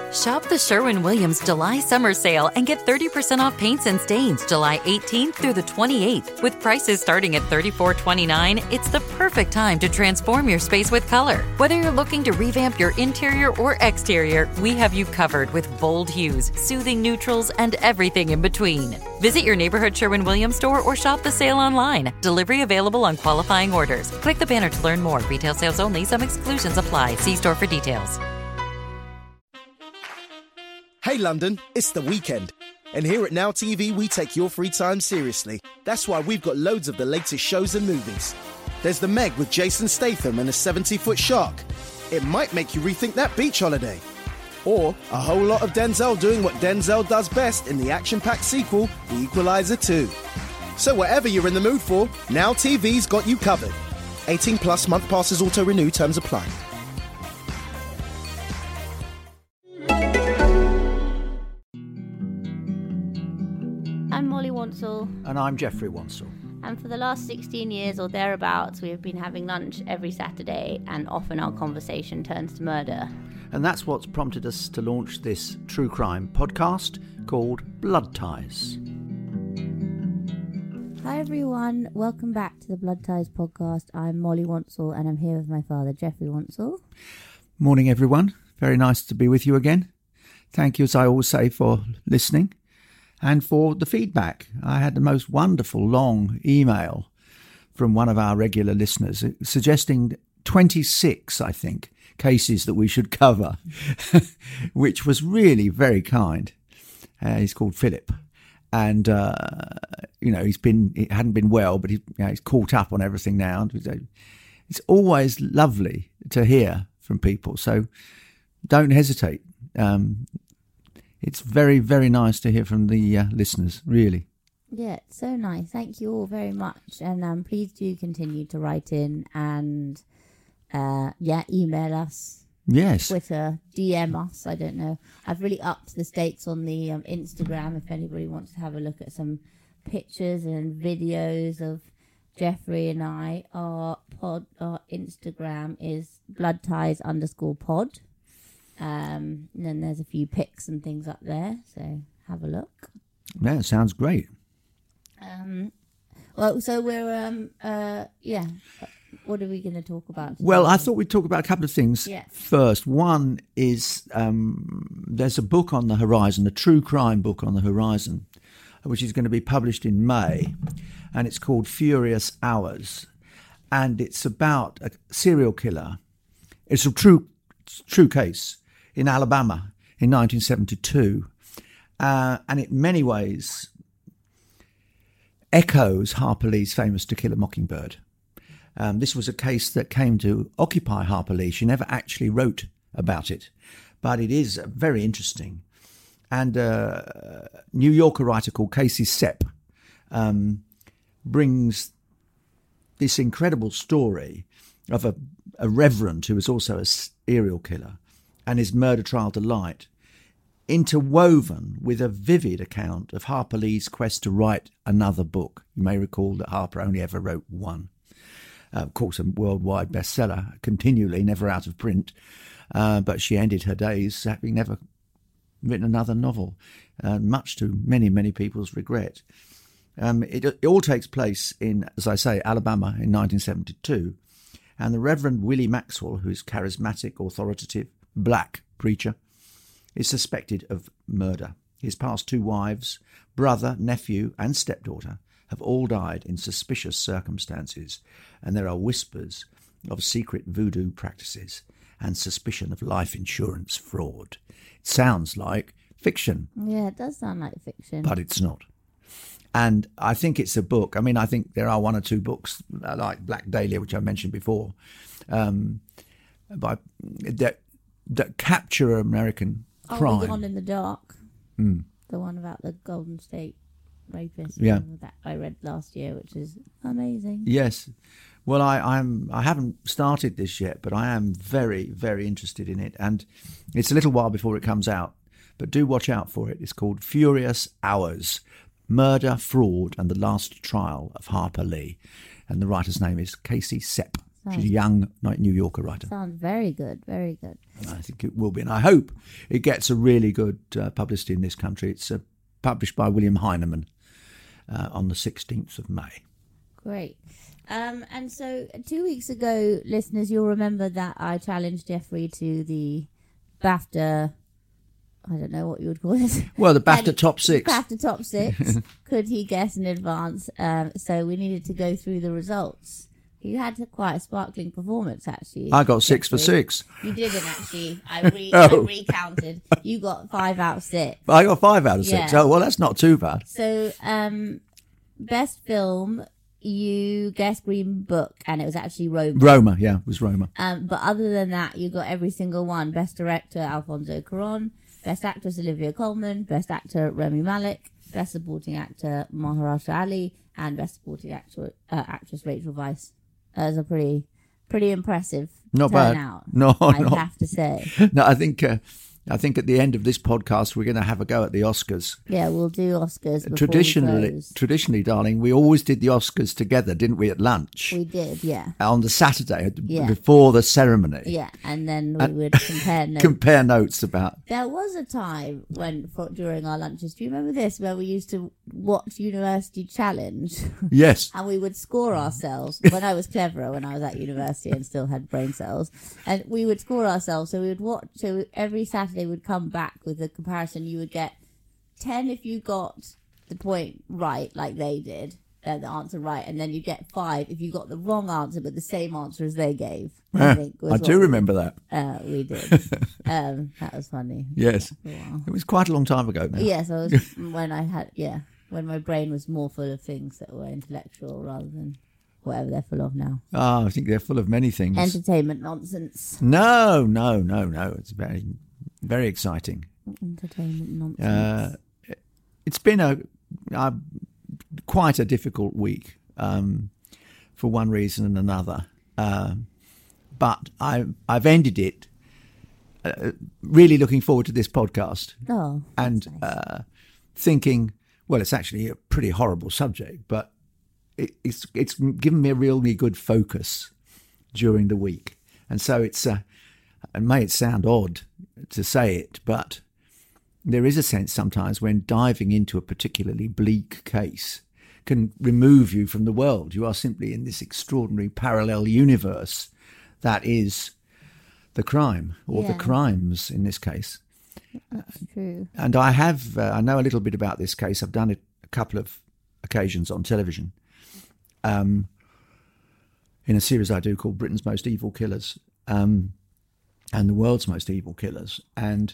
Shop the Sherwin-Williams July Summer Sale and get 30% off paints and stains July 18th through the 28th. With prices starting at $34.29, it's the perfect time to transform your space with color. Whether you're looking to revamp your interior or exterior, we have you covered with bold hues, soothing neutrals, and everything in between. Visit your neighborhood Sherwin-Williams store or shop the sale online. Delivery available on qualifying orders. Click the banner to learn more. Retail sales only. Some exclusions apply. See store for details. Hey London, it's the weekend. And here at Now TV, we take your free time seriously. That's why we've got loads of the latest shows and movies. There's The Meg with Jason Statham and a 70-foot shark. It might make you rethink that beach holiday. Or a whole lot of Denzel doing what Denzel does best in the action-packed sequel, The Equalizer 2. So whatever you're in the mood for, Now TV's got you covered. 18 plus month passes auto-renew, terms apply. I'm Molly Wansell. And I'm Jeffrey Wansell. And for the last 16 years or thereabouts, we have been having lunch every Saturday, and often our conversation turns to murder. And that's what's prompted us to launch this true crime podcast called Blood Ties. Hi everyone, welcome back to the Blood Ties podcast. I'm Molly Wansell and I'm here with my father, Jeffrey Wansell. Morning everyone, very nice to be with you again. Thank you, as I always say, for listening and for the feedback. I had the most wonderful long email from one of our regular listeners suggesting 26, I think, cases that we should cover, which was really very kind. He's called Philip. And, he hadn't been well, but he's caught up on everything now. It's always lovely to hear from people. So don't hesitate. It's very, very nice to hear from the listeners, really. Yeah, it's so nice. Thank you all very much. And please do continue to write in and, email us. Yes. Twitter, DM us, I don't know. I've really upped the stakes on the Instagram if anybody wants to have a look at some pictures and videos of Jeffrey and I. Our Instagram is bloodties_pod. And then there's a few pics and things up there, so have a look. Yeah, it sounds great. So we're, what are we going to talk about today? Well, I thought we'd talk about a couple of things first. One is there's a book on the horizon, a true crime book on the horizon, which is going to be published in May, and it's called Furious Hours, and it's about a serial killer. It's a true case in Alabama in 1972, and in many ways echoes Harper Lee's famous To Kill a Mockingbird. This was a case that came to occupy Harper Lee. She never actually wrote about it, but it is very interesting. And a New Yorker writer called Casey Sepp brings this incredible story of a reverend who was also a serial killer and his murder trial to light, interwoven with a vivid account of Harper Lee's quest to write another book. You may recall that Harper only ever wrote one. Of course, a worldwide bestseller, continually, never out of print. But she ended her days having never written another novel, much to many, many people's regret. It all takes place in, as I say, Alabama in 1972. And the Reverend Willie Maxwell, who's charismatic, authoritative, black preacher, is suspected of murder. His past two wives, brother, nephew, and stepdaughter have all died in suspicious circumstances, and there are whispers of secret voodoo practices and suspicion of life insurance fraud. It sounds like fiction. Yeah, it does sound like fiction. But it's not. And I think it's a book. I mean, I think there are one or two books like Black Dahlia, which I mentioned before, that capture American crime. The One in the Dark. Mm. The one about the Golden State rapist. Yeah. That I read last year, which is amazing. Yes. Well, I haven't started this yet, but I am very, very interested in it. And it's a little while before it comes out, but do watch out for it. It's called Furious Hours, Murder, Fraud, and the Last Trial of Harper Lee. And the writer's name is Casey Sepp. She's a young New Yorker writer. Sounds very good, very good. And I think it will be. And I hope it gets a really good publicity in this country. It's published by William Heinemann on the 16th of May. Great. And so 2 weeks ago, listeners, you'll remember that I challenged Jeffrey to the BAFTA, I don't know what you would call it. Well, the BAFTA Top 6. BAFTA Top 6. Could he guess in advance? So we needed to go through the results. You had quite a sparkling performance, actually. I got 6 for Jeffrey. 6. You didn't, actually. I recounted. You got 5 out of 6. I got 5 out of 6. Yeah. Oh, well, that's not too bad. So, best film, you guessed Green Book, and it was actually Roma. Roma, yeah, it was Roma. But other than that, you got every single one. Best Director, Alfonso Cuarón. Best Actress, Olivia Colman. Best Actor, Rami Malek. Best Supporting Actor, Mahershala Ali. And Best Supporting Actress, Rachel Weisz. That was a pretty impressive Not bad. turnout. No, I'd no. have to say. No, I think at the end of this podcast, we're going to have a go at the Oscars. Yeah, we'll do Oscars before we close. Traditionally, darling, we always did the Oscars together, didn't we, at lunch? We did, yeah. On the Saturday, Yeah. before the ceremony. Yeah, and then we would compare notes. Compare notes about... There was a time during our lunches, do you remember this, where we used to watch University Challenge? Yes. And we would score ourselves. When I was cleverer, when I was at university and still had brain cells. And we would score ourselves. So we would watch. So every Saturday would come back with a comparison. You would get 10 if you got the point right, like they did, the answer right. And then you get 5 if you got the wrong answer, but the same answer as they gave. I do remember that. We did. That was funny. Yes. Wow. It was quite a long time ago now. Yes, I was when my brain was more full of things that were intellectual rather than whatever they're full of now. Oh, I think they're full of many things. Entertainment nonsense. No. It's very, very exciting. Entertainment nonsense. It's been quite a difficult week for one reason and another. But I've ended it really looking forward to this podcast. Oh, and nice. Thinking, well, it's actually a pretty horrible subject, but it's given me a really good focus during the week. And so it may sound odd to say it, but there is a sense sometimes when diving into a particularly bleak case can remove you from the world. You are simply in this extraordinary parallel universe that is the crime, or the crimes in this case. That's true. And I know a little bit about this case. I've done it a couple of occasions on television in a series I do called Britain's Most Evil Killers and the World's Most Evil Killers. And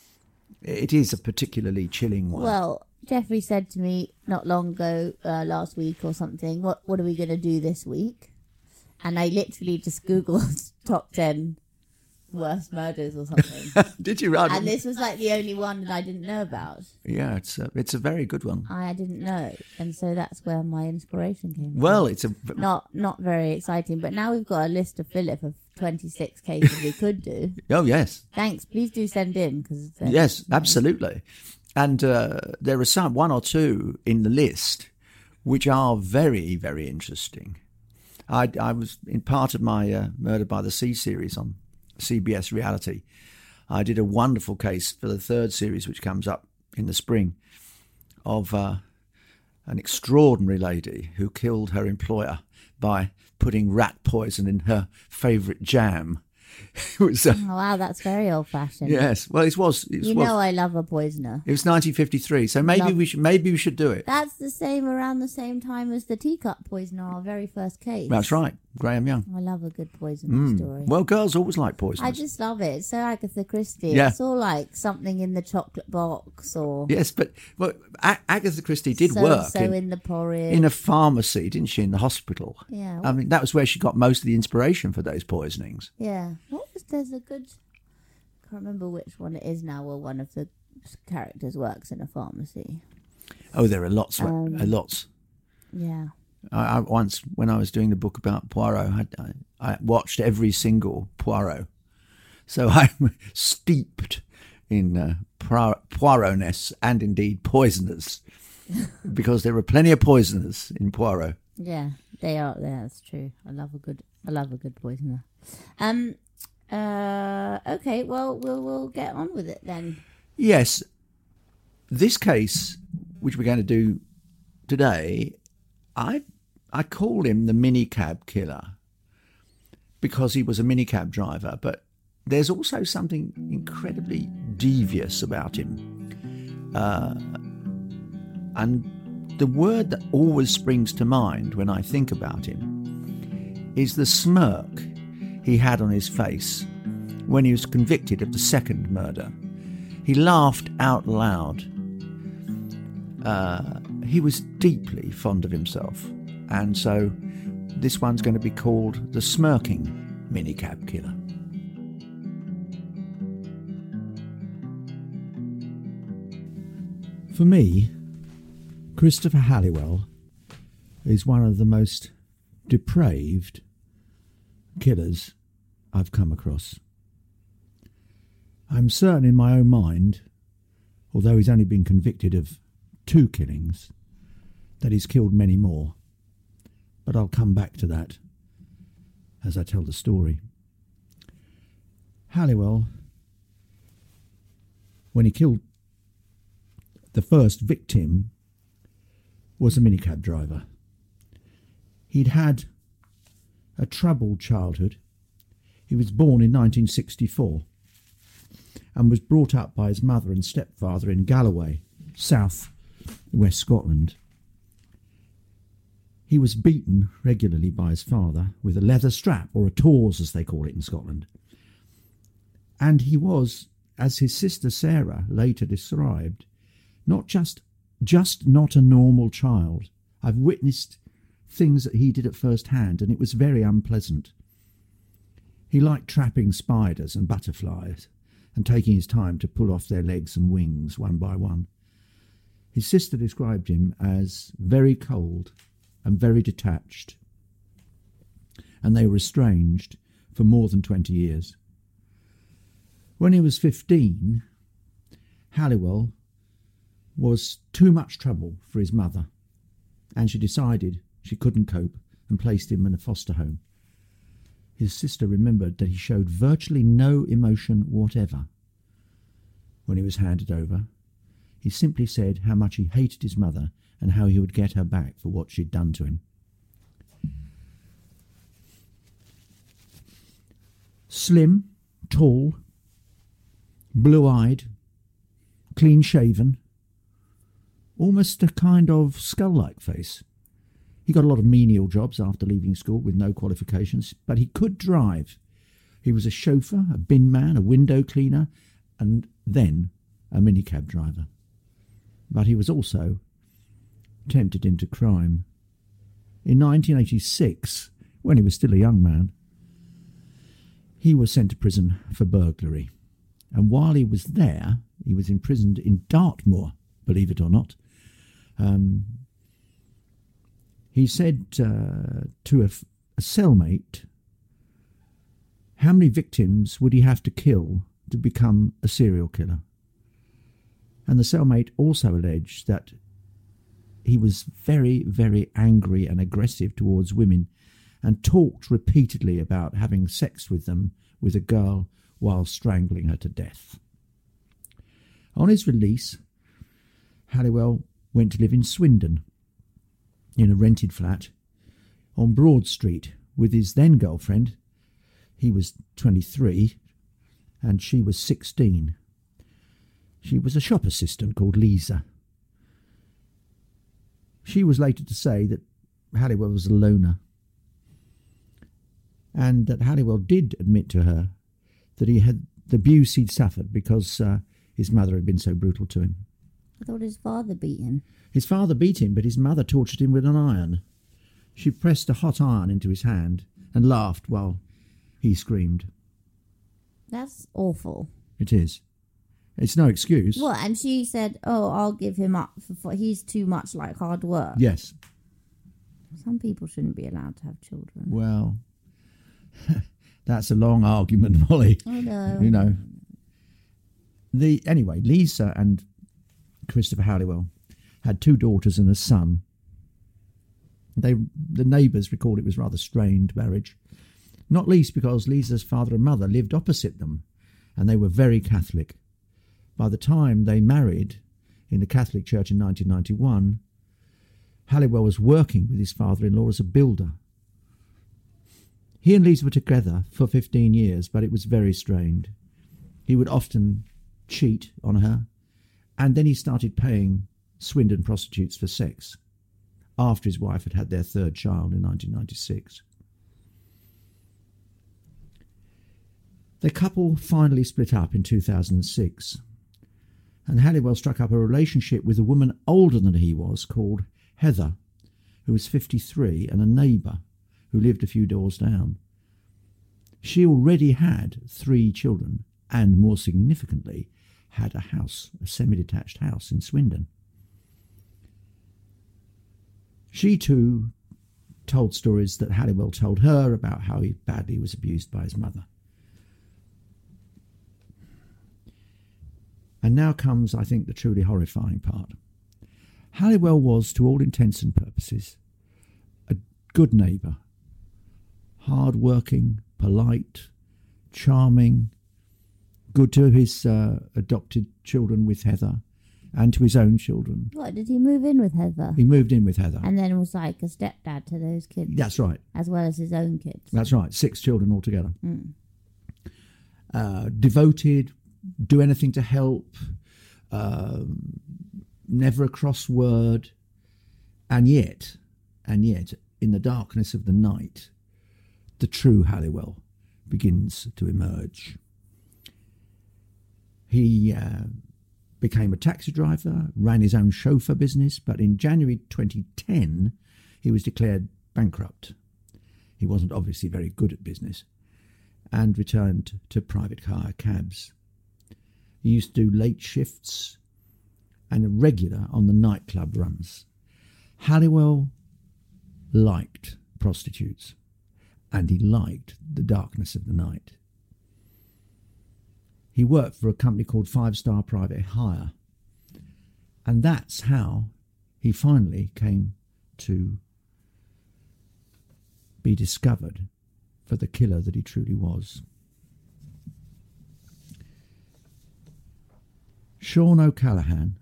it is a particularly chilling one. Well, Jeffrey said to me not long ago, last week or something, what are we going to do this week? And I literally just Googled top 10 worst murders or something. Did you? And this was like the only one that I didn't know about. Yeah, it's a very good one. I didn't know, and so that's where my inspiration came from. Well, it's a not very exciting, but now we've got a list to fill it of 26 cases we could do. Oh yes, thanks. Please do send in because yes, absolutely. And there are one or two in the list which are very, very interesting. I was in part of my Murder by the Sea series on CBS Reality. I did a wonderful case for the 3rd series, which comes up in the spring, of an extraordinary lady who killed her employer by putting rat poison in her favourite jam. It was, oh, wow, that's very old-fashioned. Yes, well, it was. I love a poisoner. It was 1953, so maybe we should do it. That's around the same time as the teacup poisoner, our very first case. That's right, Graham Young. I love a good poisoner story. Well, girls always like poisoners. I just love it. It's so Agatha Christie. Yeah. It's all like something in the chocolate box or... Yes, but Agatha Christie did work in the porridge. In a pharmacy, didn't she, in the hospital? Yeah. I mean, that was where she got most of the inspiration for those poisonings. Yeah. There's a good... I can't remember which one it is now where one of the characters works in a pharmacy. Oh, there are lots. Lots. Yeah. I once, when I was doing the book about Poirot, I watched every single Poirot. So I'm steeped in Poirotness and indeed poisoners, because there are plenty of poisoners in Poirot. Yeah, they are. Yeah, that's true. I love a good I love a good poisoner. Okay, well, we'll get on with it then. Yes, this case, which we're going to do today, I call him the minicab killer because he was a minicab driver, but there's also something incredibly devious about him. And the word that always springs to mind when I think about him is the smirk he had on his face when he was convicted of the second murder. He laughed out loud. He was deeply fond of himself, and so this one's going to be called the smirking minicab killer. For me, Christopher Halliwell is one of the most depraved killers I've come across. I'm certain in my own mind, although he's only been convicted of 2 killings, that he's killed many more. But I'll come back to that as I tell the story. Halliwell, when he killed the first victim, was a minicab driver. He'd had a troubled childhood. He was born in 1964 and was brought up by his mother and stepfather in Galloway, south West Scotland. He was beaten regularly by his father with a leather strap, or a tawse as they call it in Scotland. And he was, as his sister Sarah later described, not just not a normal child. I've witnessed things that he did at first hand, and it was very unpleasant. He liked trapping spiders and butterflies and taking his time to pull off their legs and wings one by one. His sister described him as very cold and very detached, and they were estranged for more than 20 years. When he was 15, Halliwell was too much trouble for his mother, and she decided she couldn't cope and placed him in a foster home. His sister remembered that he showed virtually no emotion whatever when he was handed over. He simply said how much he hated his mother and how he would get her back for what she'd done to him. Slim, tall, blue-eyed, clean-shaven, almost a kind of skull-like face. He got a lot of menial jobs after leaving school with no qualifications, but he could drive. He was a chauffeur, a bin man, a window cleaner, and then a minicab driver. But he was also tempted into crime. In 1986, when he was still a young man, he was sent to prison for burglary. And while he was there, he was imprisoned in Dartmoor, believe it or not. He said to a cellmate, how many victims would he have to kill to become a serial killer? And the cellmate also alleged that he was very, very angry and aggressive towards women and talked repeatedly about having sex with them, with a girl, while strangling her to death. On his release, Halliwell went to live in Swindon, in a rented flat on Broad Street with his then girlfriend. He was 23 and she was 16. She was a shop assistant called Lisa. She was later to say that Halliwell was a loner, and that Halliwell did admit to her that he had the abuse he'd suffered because his mother had been so brutal to him. I thought his father beat him. His father beat him, but his mother tortured him with an iron. She pressed a hot iron into his hand and laughed while he screamed. That's awful. It is. It's no excuse. What? And she said, oh, I'll give him up for he's too much like hard work. Yes. Some people shouldn't be allowed to have children. Well, that's a long argument, Molly. I know. You know. Anyway, Lisa and Christopher Halliwell had 2 daughters and a son. The neighbours recalled it was rather strained marriage. not least because Lisa's father and mother lived opposite them, and they were very Catholic. By the time they married in the Catholic Church in 1991, Halliwell was working with his father-in-law as a builder. He and Lisa were together for 15 years, but it was very strained. He would often cheat on her, and then he started paying Swindon prostitutes for sex after his wife had had their third child in 1996. The couple finally split up in 2006, and Halliwell struck up a relationship with a woman older than he was called Heather, who was 53 and a neighbour who lived a few doors down. She already had 3 children and, more significantly, had a house, a semi-detached house in Swindon. She too told stories that Halliwell told her about how he badly was abused by his mother. And now comes, I think, the truly horrifying part. Halliwell was, to all intents and purposes, a good neighbour, hard-working, polite, charming, good to his adopted children with Heather and to his own children. What, did he move in with Heather? He moved in with Heather. And then was like a stepdad to those kids? That's right. As well as his own kids? That's right, 6 children altogether. Devoted, do anything to help, never a cross word, and yet, in the darkness of the night, the true Halliwell begins to emerge. He became a taxi driver, ran his own chauffeur business, but in January 2010, he was declared bankrupt. He wasn't obviously very good at business and returned to private hire cabs. He used to do late shifts and a regular on the nightclub runs. Halliwell liked prostitutes, and he liked the darkness of the night. He worked for a company called 5 Star Private Hire, and that's how he finally came to be discovered for the killer that he truly was. Sian O'Callaghan,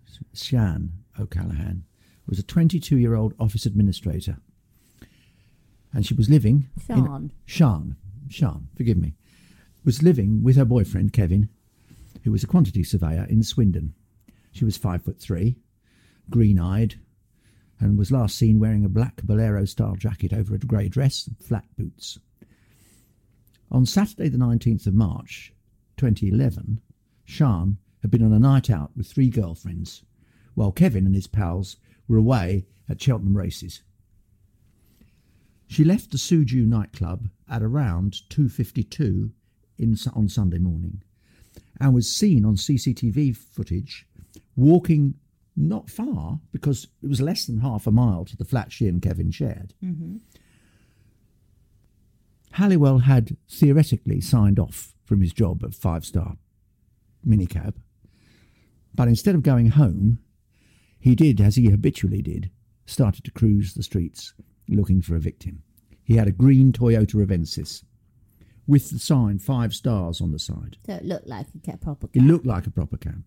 was a 22-year-old office administrator, and she was living... Sian, forgive me. Was living with her boyfriend, Kevin, who was a quantity surveyor in Swindon. She was 5'3", green-eyed, and was last seen wearing a black bolero-style jacket over a grey dress and flat boots. On Saturday the 19th of March 2011, Sian had been on a night out with 3 girlfriends, while Kevin and his pals were away at Cheltenham races. She left the Suju nightclub at around 2:52 on Sunday morning and was seen on CCTV footage walking not far, because it was less than half a mile to the flat she and Kevin shared. Halliwell had theoretically signed off from his job at 5 Star minicab, but instead of going home, he did, as he habitually did, started to cruise the streets looking for a victim. He had a green Toyota Avensis with the sign 5 stars on the side. So it looked like a proper cab. It looked like a proper cab.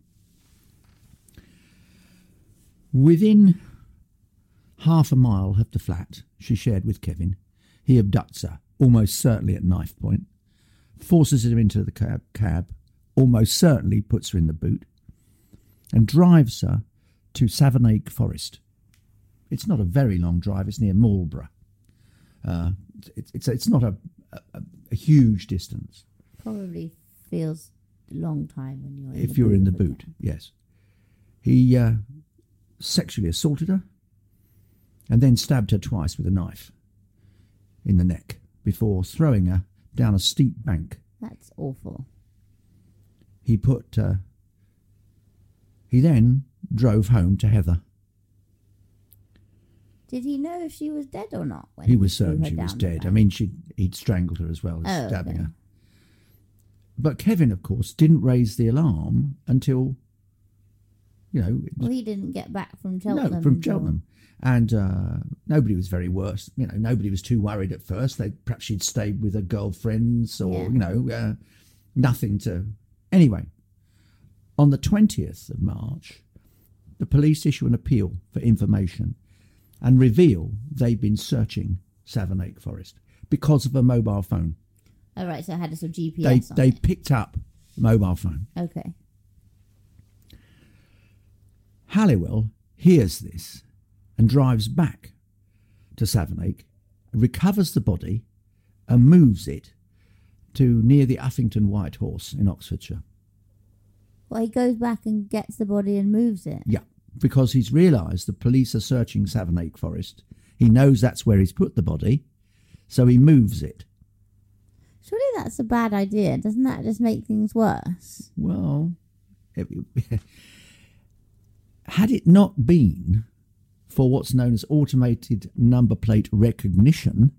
Within half a mile of the flat she shared with Kevin, he abducts her, almost certainly at knife point, forces her into the cab, almost certainly puts her in the boot, and drives her to Savernake Forest. It's not a very long drive, it's near Marlborough. It's not a huge distance. Probably feels a long time when you're if you're in the boot, yes. He sexually assaulted her and then stabbed her twice with a knife in the neck before throwing her down a steep bank. That's awful. He then drove home to Heather. Did he know if she was dead or not? When he was certain she was dead. I mean, he'd strangled her as well as stabbing her. But Kevin, of course, didn't raise the alarm until You know, Well, he didn't get back from Cheltenham. no, from Cheltenham. And nobody was very worse. You know, nobody was too worried at first. Perhaps she'd stayed with her girlfriends or, nothing to... Anyway, on the 20th of March, the police issue an appeal for information and reveal they'd been searching Savernake Forest because of a mobile phone. Oh, right, so it had a sort of GPS on They it. picked up a mobile phone. Okay. Halliwell hears this and drives back to Savernake, recovers the body and moves it to near the Uffington White Horse in Oxfordshire. Well, he goes back and gets the body and moves it. Yeah, because he's realised the police are searching Savernake Forest. He knows that's where he's put the body, so he moves it. Surely that's a bad idea. Doesn't that just make things worse? Well, had it not been for what's known as automated number plate recognition,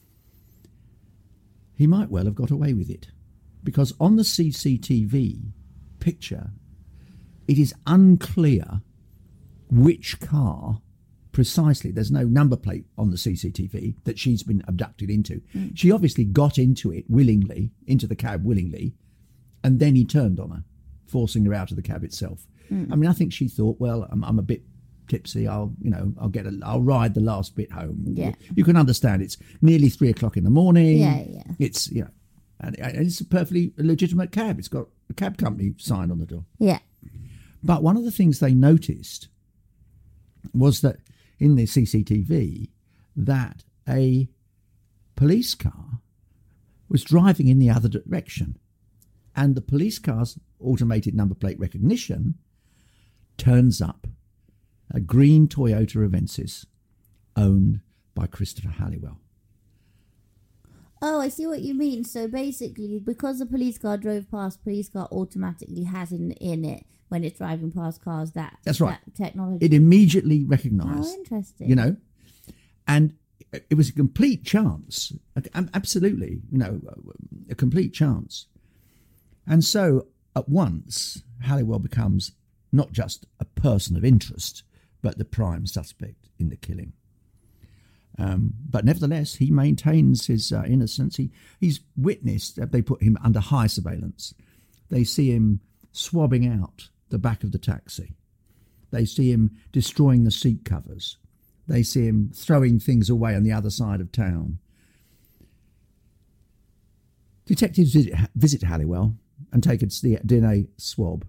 he might well have got away with it. Because on the CCTV picture, it is unclear which car precisely. There's no number plate on the CCTV that she's been abducted into. She obviously got into it willingly, into the cab willingly, and then he turned on her, forcing her out of the cab itself. I mean, I think she thought, well, I'm a bit tipsy. I'll ride the last bit home. Yeah. You can understand it's nearly 3 o'clock in the morning. Yeah. It's, and it's a perfectly legitimate cab. It's got a cab company sign on the door. Yeah. But one of the things they noticed was that in the CCTV that a police car was driving in the other direction, and the police car's automated number plate recognition turns up a green Toyota Avensis owned by Christopher Halliwell. Oh, I see what you mean. So basically, because the police car drove past, police car automatically has in it when it's driving past cars that's right. That technology. It immediately recognised. Oh, interesting. And it was a complete chance. Absolutely, a complete chance. And so at once, Halliwell becomes not just a person of interest, but the prime suspect in the killing. But nevertheless, he maintains his innocence. He's witnessed that they put him under high surveillance. They see him swabbing out the back of the taxi. They see him destroying the seat covers. They see him throwing things away on the other side of town. Detectives visit Halliwell and take a DNA swab.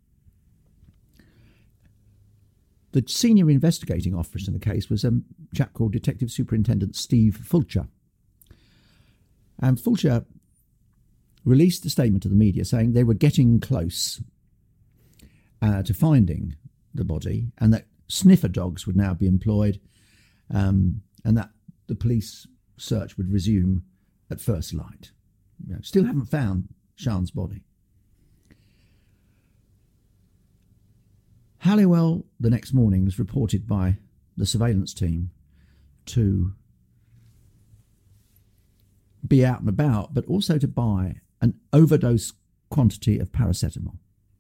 The senior investigating officer in the case was a chap called Detective Superintendent Steve Fulcher. And Fulcher released a statement to the media saying they were getting close to finding the body, and that sniffer dogs would now be employed, and that the police search would resume at first light. Still haven't found Sian's body. Halliwell, the next morning, was reported by the surveillance team to be out and about, but also to buy an overdose quantity of paracetamol.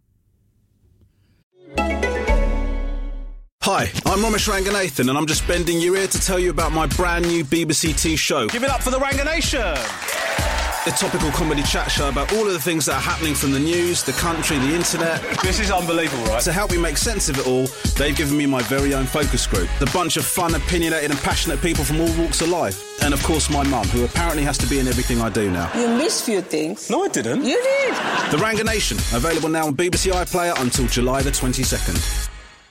Hi, I'm Ramesh Ranganathan, and I'm just bending your ear to tell you about my brand new BBC Two show. Give it up for the Ranganation! A topical comedy chat show about all of the things that are happening from the news, the country, the internet. This is unbelievable, right? To help me make sense of it all, they've given me my very own focus group. The bunch of fun, opinionated and passionate people from all walks of life. And of course my mum, who apparently has to be in everything I do now. You missed few things. No, I didn't. You did. The Ranganation, available now on BBC iPlayer until July the 22nd.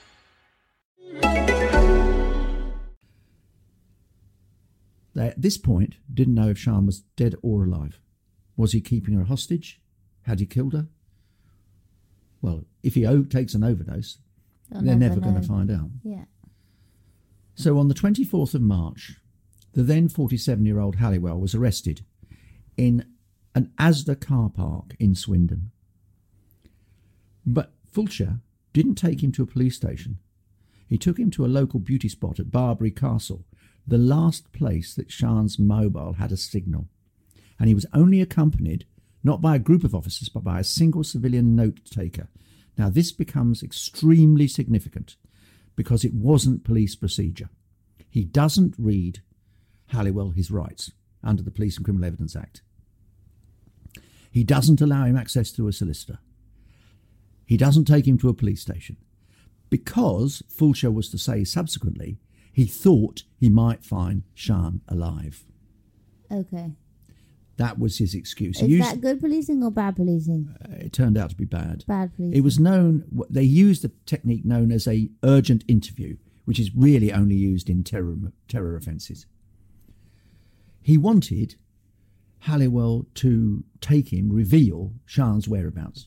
They, at this point, didn't know if Sian was dead or alive. Was he keeping her hostage? Had he killed her? Well, if he takes an overdose, they're never going to find out. Yeah. So on the 24th of March, the then 47-year-old Halliwell was arrested in an Asda car park in Swindon. But Fulcher didn't take him to a police station. He took him to a local beauty spot at Barbury Castle, the last place that Sian's mobile had a signal. And he was only accompanied, not by a group of officers, but by a single civilian note-taker Now, this becomes extremely significant because it wasn't police procedure. He doesn't read Halliwell his rights under the Police and Criminal Evidence Act. He doesn't allow him access to a solicitor. He doesn't take him to a police station because Fulcher was to say subsequently he thought he might find Sian alive. Okay. That was his excuse. Is that good policing or bad policing? It turned out to be bad. Bad policing. It was known, they used a technique known as a urgent interview, which is really only used in terror offences. He wanted Halliwell to take him, reveal Sian's whereabouts.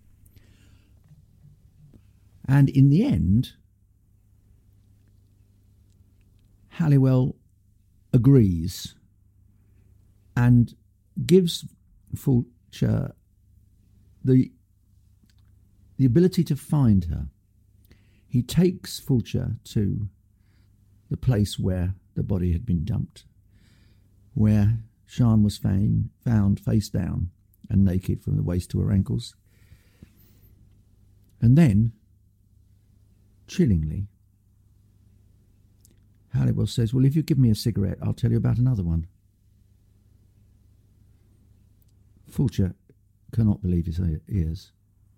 And in the end, Halliwell agrees and gives Fulcher the ability to find her. He takes Fulcher to the place where the body had been dumped, where Sian was found face down and naked from the waist to her ankles. And then, chillingly, Halliwell says, well, if you give me a cigarette, I'll tell you about another one. Fulcher cannot believe his ears.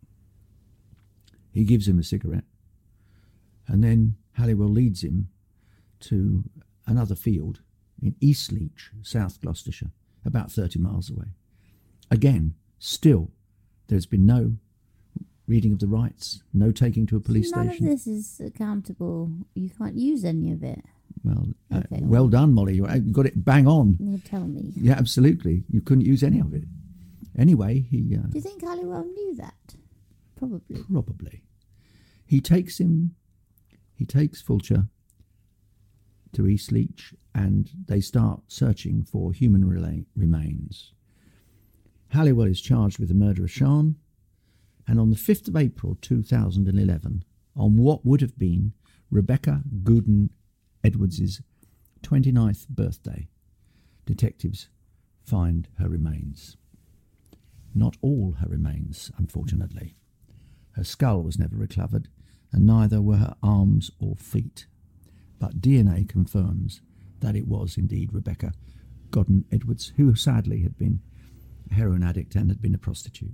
He gives him a cigarette, and then Halliwell leads him to another field in Eastleach, South Gloucestershire, about 30 miles away. Again, still, there's been no reading of the rights, no taking to a police station. None of this is accountable. You can't use any of it. Well, well done, Molly. You got it bang on. You tell me. Yeah, absolutely. You couldn't use any of it. Anyway, he... Do you think Halliwell knew that? Probably. Probably. He takes Fulcher to Eastleach and they start searching for human remains. Halliwell is charged with the murder of Sian, and on the 5th of April 2011, on what would have been Rebecca Gooden Edwards' 29th birthday, detectives find her remains. Not all her remains, unfortunately. Her skull was never recovered, and neither were her arms or feet. But DNA confirms that it was indeed Rebecca Godden Edwards, who sadly had been a heroin addict and had been a prostitute.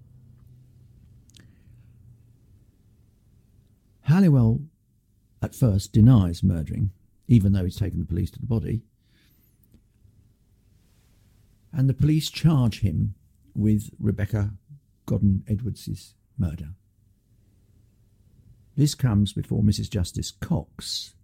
Halliwell at first denies murdering, even though he's taken the police to the body. And the police charge him with Rebecca Godden Edwards' murder. This comes before Mrs. Justice Cox,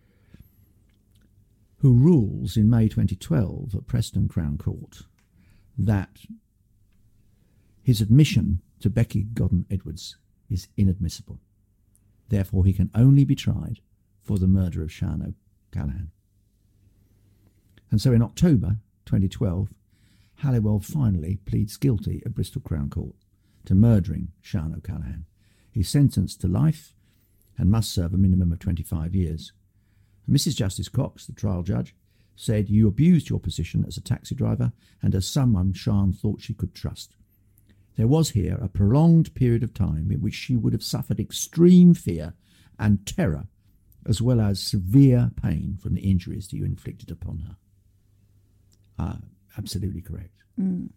who rules in May 2012 at Preston Crown Court that his admission to Becky Godden Edwards is inadmissible. Therefore, he can only be tried for the murder of Sian O'Callaghan. And so in October 2012, Halliwell finally pleads guilty at Bristol Crown Court to murdering Sian O'Callaghan. He's sentenced to life and must serve a minimum of 25 years. Mrs. Justice Cox, the trial judge, said, "You abused your position as a taxi driver and as someone Sian thought she could trust. There was here a prolonged period of time in which she would have suffered extreme fear and terror, as well as severe pain from the injuries that you inflicted upon her." Absolutely correct. Mm.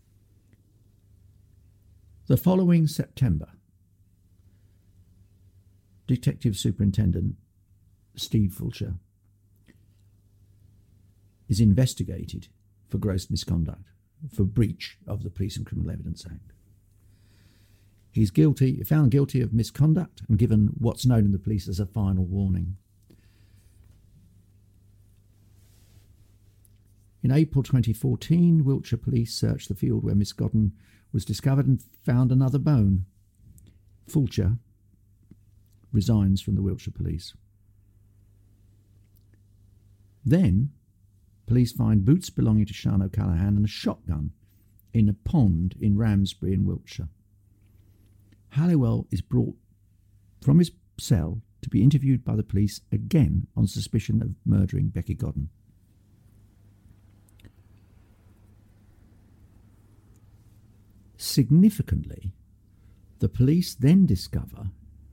The following September, Detective Superintendent Steve Fulcher is investigated for gross misconduct, for breach of the Police and Criminal Evidence Act. He's found guilty of misconduct and given what's known in the police as a final warning. In April 2014, Wiltshire police searched the field where Miss Godden was discovered and found another bone. Fulcher resigns from the Wiltshire police. Then, police find boots belonging to Sian O'Callaghan and a shotgun in a pond in Ramsbury in Wiltshire. Halliwell is brought from his cell to be interviewed by the police again on suspicion of murdering Becky Godden. Significantly, The police then discover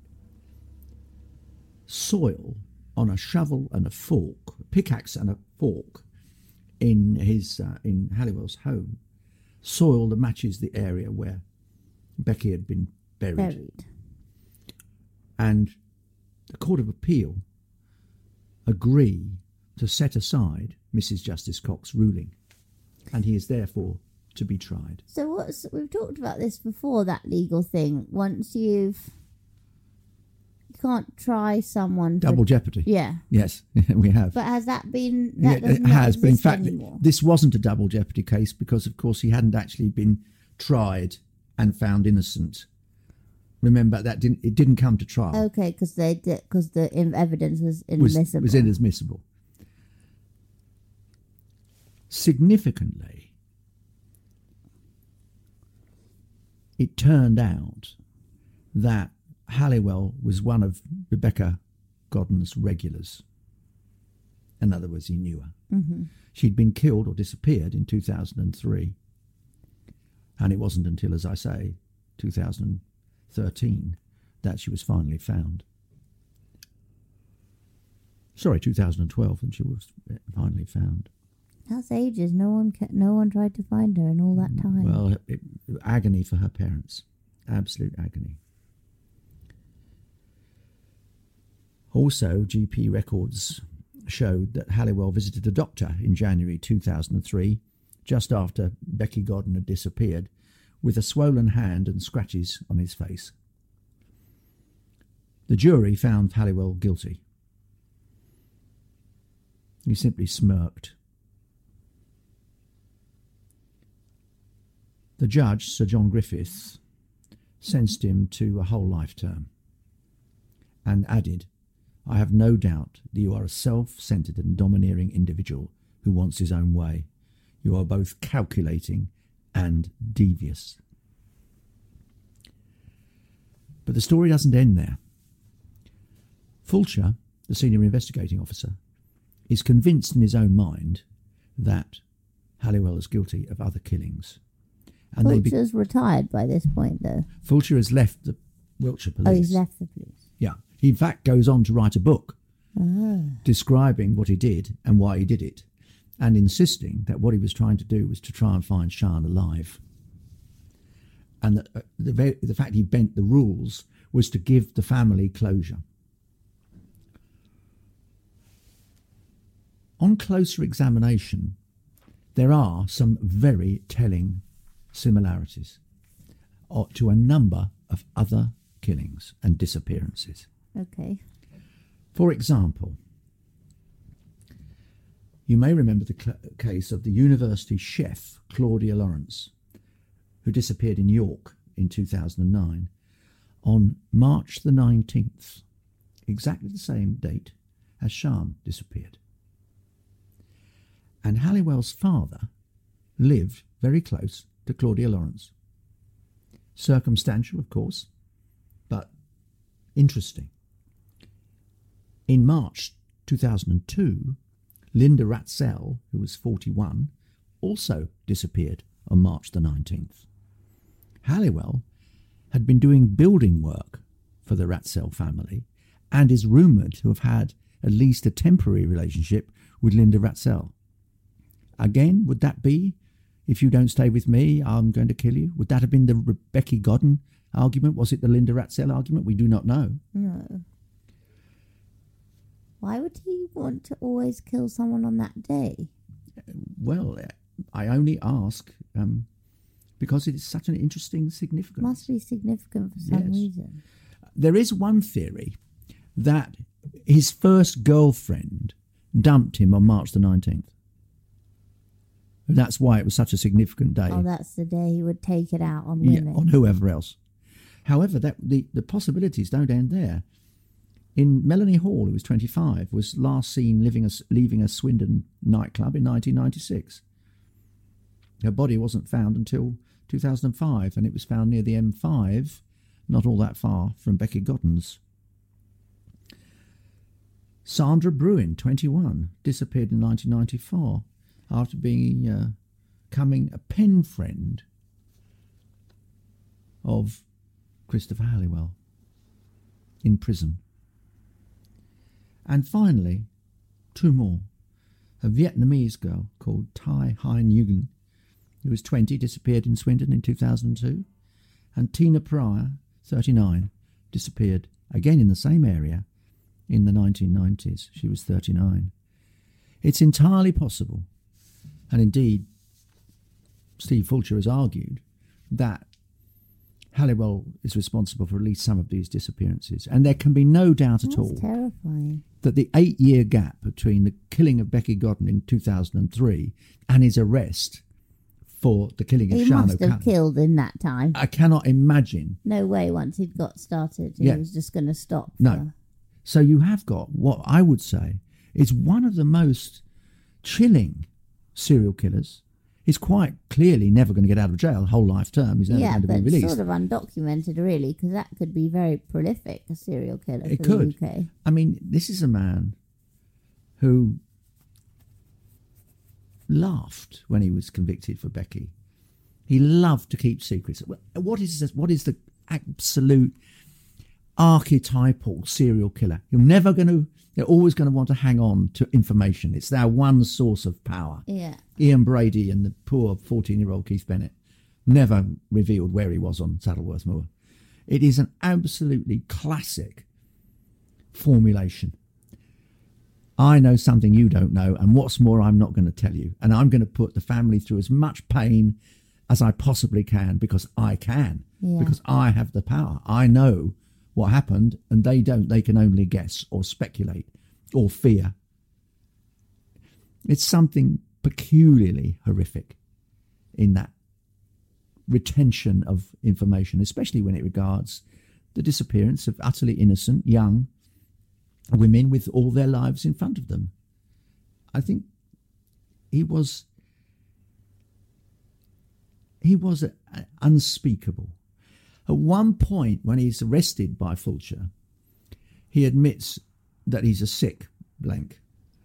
soil on a shovel and a fork, a pickaxe and a fork, in Halliwell's home, soil that matches the area where Becky had been buried. And the Court of Appeal agree to set aside Mrs. Justice Cox's ruling, and he is therefore to be tried. So we've talked about this before, that legal thing. Once you can't try someone Double jeopardy. Yeah. Yes, we have. But has that been... It has, but in fact, anymore. This wasn't a double jeopardy case because, of course, he hadn't actually been tried and found innocent. Remember, it didn't come to trial. Okay, because the evidence was inadmissible. Was inadmissible. Significantly, it turned out that Halliwell was one of Rebecca Godden's regulars. In other words, he knew her. Mm-hmm. She'd been killed or disappeared in 2003. And it wasn't until, as I say, 2013 that she was finally found. Sorry, 2012, and she was finally found. That's ages. No one tried to find her in all that time. Well, agony for her parents. Absolute agony. Also, GP records showed that Halliwell visited a doctor in January 2003, just after Becky Godden had disappeared, with a swollen hand and scratches on his face. The jury found Halliwell guilty. He simply smirked. The judge, Sir John Griffiths, sentenced him to a whole life term and added, "I have no doubt that you are a self-centred and domineering individual who wants his own way. You are both calculating and devious." But the story doesn't end there. Fulcher, the senior investigating officer, is convinced in his own mind that Halliwell is guilty of other killings. And Fulcher's retired by this point, though. Fulcher has left the Wiltshire Police. Oh, he's left the police. Yeah. He, in fact, goes on to write a book describing what he did and why he did it, and insisting that what he was trying to do was to try and find Sian alive. And that the fact he bent the rules was to give the family closure. On closer examination, there are some very telling similarities to a number of other killings and disappearances. Okay. For example, you may remember the case of the university chef Claudia Lawrence, who disappeared in York in 2009 on March the 19th, exactly the same date as Sian disappeared. And Halliwell's father lived very close to Claudia Lawrence. Circumstantial, of course, but interesting. In March 2002, Linda Ratzell, who was 41, also disappeared on March the 19th. Halliwell had been doing building work for the Ratzell family and is rumoured to have had at least a temporary relationship with Linda Ratzell. Again, would that be, if you don't stay with me, I'm going to kill you? Would that have been the Becky Godden argument? Was it the Linda Ratzell argument? We do not know. No. Why would he want to always kill someone on that day? Well, I only ask because it is such an interesting significance. Must be significant for some reason. There is one theory that his first girlfriend dumped him on March the 19th. And that's why it was such a significant day. Oh, that's the day he would take it out on women. Yeah, on whoever else. However, the possibilities don't end there. In Melanie Hall, who was 25, was last seen leaving a Swindon nightclub in 1996. Her body wasn't found until 2005, and it was found near the M5, not all that far from Becky Godden's. Sandra Bruin, 21, disappeared in 1994 after becoming a pen friend of Christopher Halliwell, in prison. And finally, two more. A Vietnamese girl called Tai Hai Nguyen, who was 20, disappeared in Swindon in 2002. And Tina Pryor, 39, disappeared again in the same area in the 1990s. She was 39. It's entirely possible, and indeed Steve Fulcher has argued, that Halliwell is responsible for at least some of these disappearances. And there can be no doubt at all terrifying. that the 8-year gap between the killing of Becky Godden in 2003 and his arrest for the killing of He Shano must have Khan, killed in that time. I cannot imagine. No way once he'd got started Yeah. he was just going to stop. No. So you have got what I would say is one of the most chilling serial killers. He's quite clearly never going to get out of jail, whole life term. He's never going to be but released. sort of undocumented, really, because that could be very prolific, a serial killer It for could. the UK. I mean, this is a man who laughed when he was convicted for Becky. He loved to keep secrets. What is the absolute archetypal serial killer? They're always going to want to hang on to information. It's their one source of power. Yeah. Ian Brady and the poor 14-year-old Keith Bennett never revealed where he was on Saddleworth Moor. It is an absolutely classic formulation. I know something you don't know, and what's more, I'm not going to tell you. And I'm going to put the family through as much pain as I possibly can, because I can, because I have the power. I know what happened, and they don't. They can only guess or speculate or fear. It's something peculiarly horrific in that retention of information, especially when it regards the disappearance of utterly innocent young women with all their lives in front of them. I think he was unspeakable. At one point, when he's arrested by Fulcher, he admits that he's a sick blank.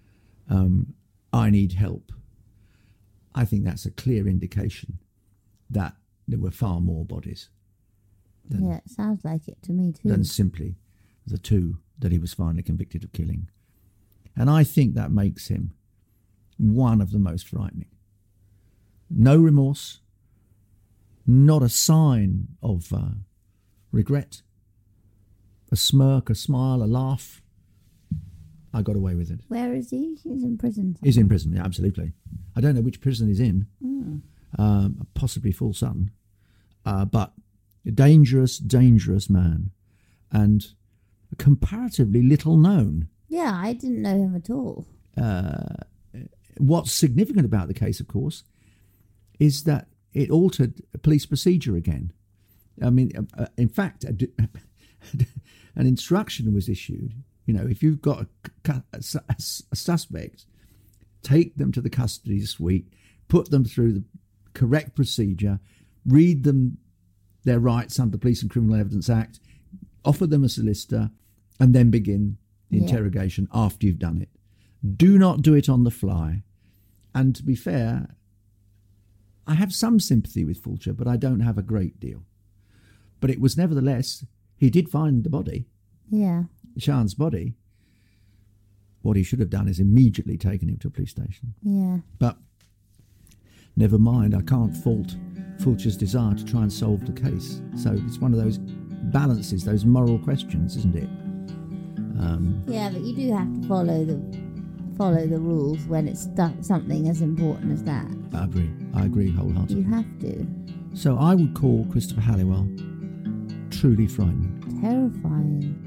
I need help. I think that's a clear indication that there were far more bodies It sounds like it to me too. than simply the two that he was finally convicted of killing. And I think that makes him one of the most frightening. No remorse, not a sign of regret, a smirk, a smile, a laugh. I got away with it. Where is he? He's in prison. He's in prison, yeah, absolutely. I don't know which prison he's in, possibly Full Sutton, but a dangerous, dangerous man, and comparatively little known. Yeah, I didn't know him at all. What's significant about the case, of course, is that it altered police procedure again. I mean, in fact, an instruction was issued. You know, if you've got a suspect, take them to the custody suite, put them through the correct procedure, read them their rights under the Police and Criminal Evidence Act, offer them a solicitor, and then begin the interrogation after you've done it. Do not do it on the fly. And to be fair, I have some sympathy with Fulcher, but I don't have a great deal. But it was nevertheless, he did find the body. Yeah. Sian's body. What he should have done is immediately taken him to a police station. Yeah. But never mind, I can't fault Fulcher's desire to try and solve the case. So it's one of those balances, those moral questions, isn't it? Yeah, but you do have to follow the rules when it's something as important as that. I agree wholeheartedly. You have to. So I would call Christopher Halliwell truly frightening. Terrifying.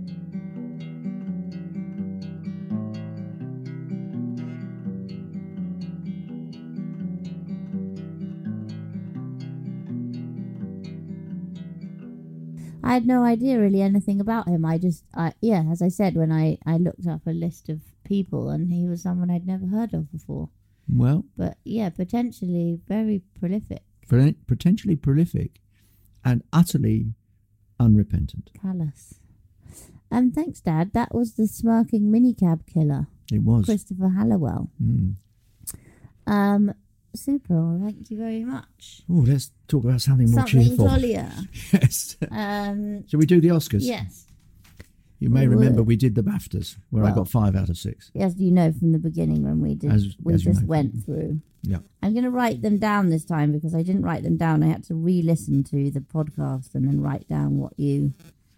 I had no idea really anything about him. As I said, when I looked up a list of people, and he was someone I'd never heard of before. Well, But yeah, potentially very prolific. potentially prolific and utterly unrepentant. Callous. Thanks, Dad. That was the smirking minicab killer, It was. Christopher Halliwell. Super. Well, thank you very much. Oh, let's talk about something more Something cheerful. jollier. Yes. Shall we do the Oscars? Yes. You may We remember would. we did the BAFTAs, where I Well, got 5 out of 6. As you know from the beginning when we did, As you just know. went through. Yeah. I'm going to write them down this time because I didn't write them down. I had to re-listen to the podcast and then write down what you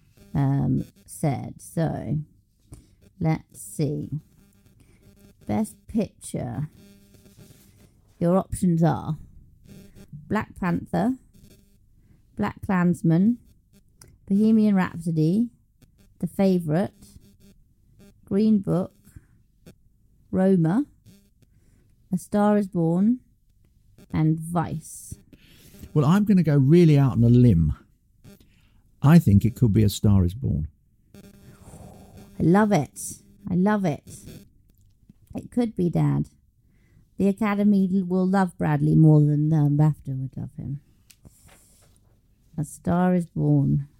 said. So, let's see. Best Picture. Your options are Black Panther, Black Klansman, Bohemian Rhapsody, The Favourite, Green Book, Roma, A Star is Born, and Vice. Well, I'm going to go really out on a limb. I think it could be A Star is Born. I love it. I love it. It could be, Dad. The Academy will love Bradley more than BAFTA would love him. A Star is Born.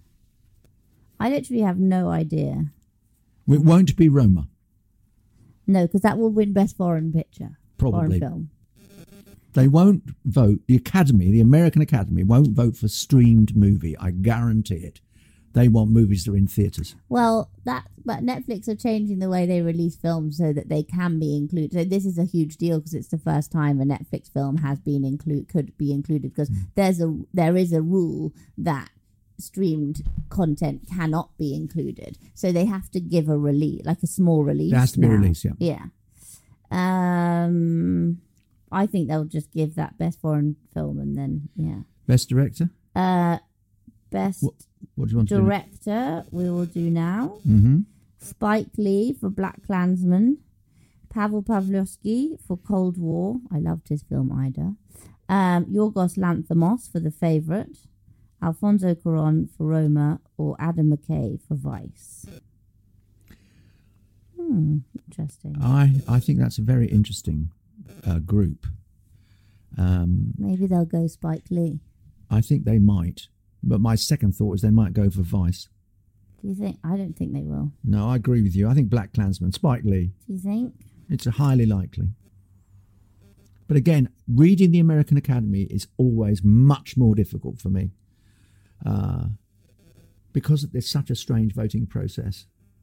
I literally have no idea. It won't be Roma. No, because that will win Best Foreign Picture. Probably. Foreign film. They won't vote. The Academy, the American Academy, won't vote for streamed movie. I guarantee it. They want movies that are in theatres. Well, but Netflix are changing the way they release films so that they can be included. So this is a huge deal because it's the first time a Netflix film has been could be included because there is a rule that streamed content cannot be included. So they have to give a release, like a small release. It has to be now. released, yeah. Yeah. I think they'll just give that Best Foreign Film and then, yeah. Best Director? Best What do you want to do? Director, we will do now. Mm-hmm. Spike Lee for Black Klansman. Pavel Pavlovsky for Cold War. I loved his film Ida. Yorgos Lanthimos for The Favourite. Alfonso Cuarón for Roma. Or Adam McKay for Vice. Interesting. I think that's a very interesting group. Maybe they'll go Spike Lee. I think they might. But my second thought is they might go for Vice. Do you think? I don't think they will. No, I agree with you. I think Black Klansman, Spike Lee. Do you think? It's highly likely. But again, reading the American Academy is always much more difficult for me because there's such a strange voting process.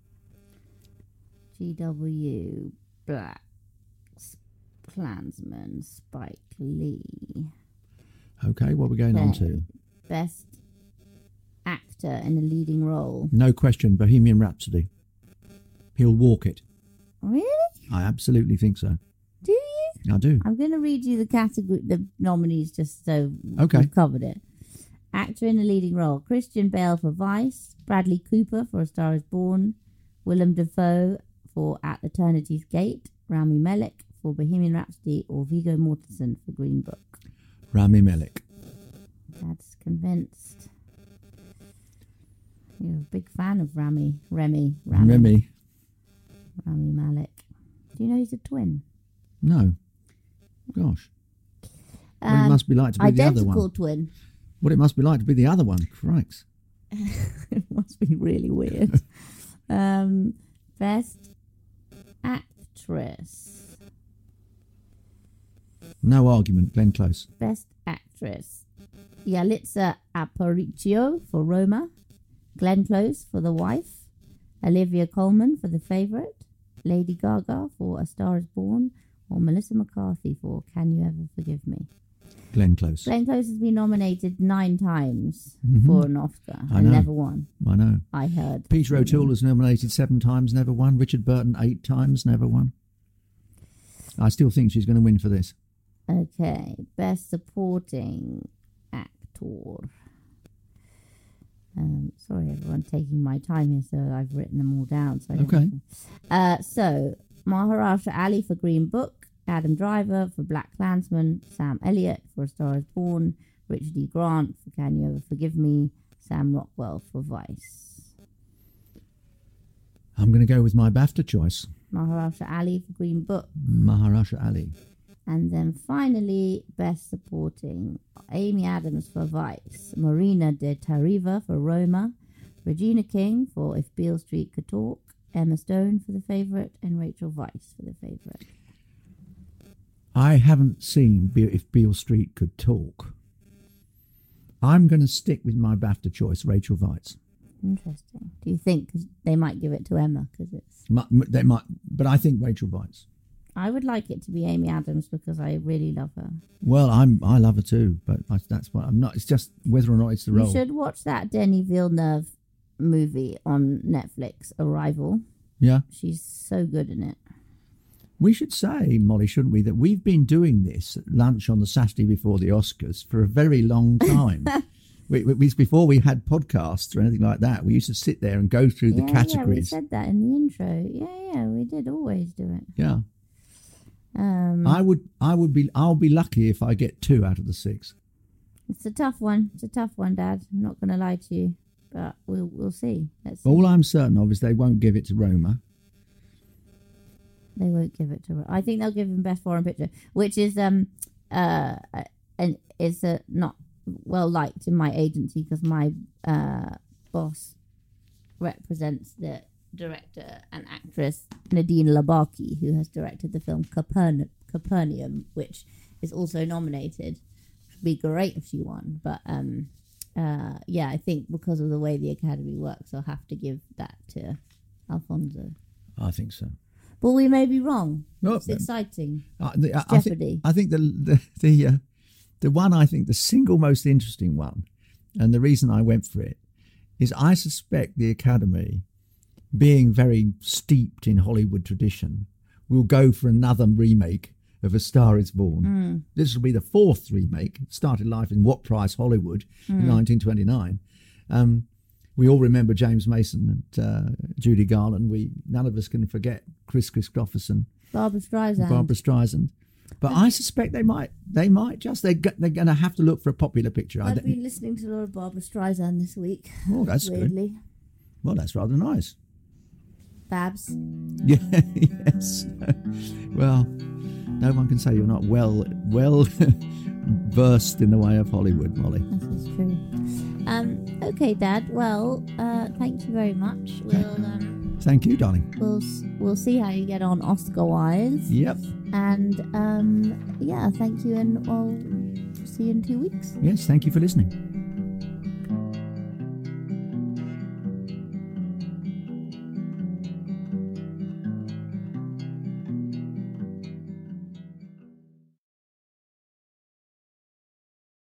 GW, Black Klansman, Spike Lee. Okay, what are we going on to? Best actor in a leading role. No question, Bohemian Rhapsody. He'll walk it. Really? I absolutely think so. Do you? I do. I'm going to read you the nominees just so Okay. we've covered it. Actor in a leading role. Christian Bale for Vice. Bradley Cooper for A Star is Born. Willem Dafoe for At Eternity's Gate. Rami Malek for Bohemian Rhapsody. Or Viggo Mortensen for Green Book. Rami Malek. Dad's convinced. You're a big fan of Rami Malek. Do you know he's a twin? No. Gosh. What it must be like to be the other Identical one. twin. What it must be like to be the other one. Crikes. It must be really weird. Best actress. No argument. Glenn Close. Best actress. Yalitza Aparicio for Roma. Glenn Close for The Wife. Olivia Colman for The Favourite. Lady Gaga for A Star is Born. Or Melissa McCarthy for Can You Ever Forgive Me? Glenn Close. Glenn Close has been nominated 9 times Mm-hmm. for an Oscar I and know. never won. I know. I heard. Peter O'Toole was nominated 7 times, never won. Richard Burton 8 times, never won. I still think she's going to win for this. Okay, best supporting actor. Sorry, everyone, taking my time here, so I've written them all down. So I don't Okay. So Mahershala Ali for Green Book, Adam Driver for Black Klansman, Sam Elliott for A Star is Born, Richard E. Grant for Can You Ever Forgive Me, Sam Rockwell for Vice. I'm going to go with my BAFTA choice, Mahershala Ali for Green Book. Mahershala Ali. And then finally, Best Supporting, Amy Adams for Vice, Marina de Tariva for Roma, Regina King for If Beale Street Could Talk, Emma Stone for The Favourite, and Rachel Weisz for The Favourite. I haven't seen If Beale Street Could Talk. I'm going to stick with my BAFTA choice, Rachel Weisz. Interesting. Do you think they might give it to Emma? Because it's... They might, but I think Rachel Weisz. I would like it to be Amy Adams because I really love her. Well, I love her too, but that's what I'm not. It's just whether or not it's the role. You should watch that Denis Villeneuve movie on Netflix, Arrival. Yeah. She's so good in it. We should say, Molly, shouldn't we, that we've been doing this at lunch on the Saturday before the Oscars for a very long time. Before we had podcasts or anything like that, we used to sit there and go through the categories. Yeah, we said that in the intro. Yeah, we did always do it. Yeah. I'll be lucky if I get 2 out of the 6. It's a tough one. Dad. I'm not going to lie to you, but we'll see. Let's see. All I'm certain of is they won't give it to Roma. They won't give it to her. I think they'll give him Best Foreign Picture, which is and is not well liked in my agency because my boss represents the director and actress Nadine Labaki, who has directed the film Capernaum, which is also nominated. It'd be great if she won, but I think because of the way the Academy works, I'll have to give that to Alfonso. I think so. But we may be wrong. No, it's exciting. Jeopardy. I think the one, I think the single most interesting one, and the reason I went for it, is I suspect the Academy, being very steeped in Hollywood tradition, will go for another remake of A Star Is Born. This will be the 4th remake. It started life in What Price Hollywood in 1929. We all remember James Mason and Judy Garland. None of us can forget Kris Kristofferson, Barbra Streisand. But I suspect they're going to have to look for a popular picture. I've been listening to a lot of Barbra Streisand this week. Oh, that's weirdly. Good. Well, that's rather nice. Babs. Yeah, yes. Well, no one can say you're not well versed in the way of Hollywood, Molly. This is true. Okay, Dad. Well, thank you very much. Thank you, darling. We'll see how you get on Oscar-wise. Yep. And thank you, and I'll see you in 2 weeks. Yes, thank you for listening.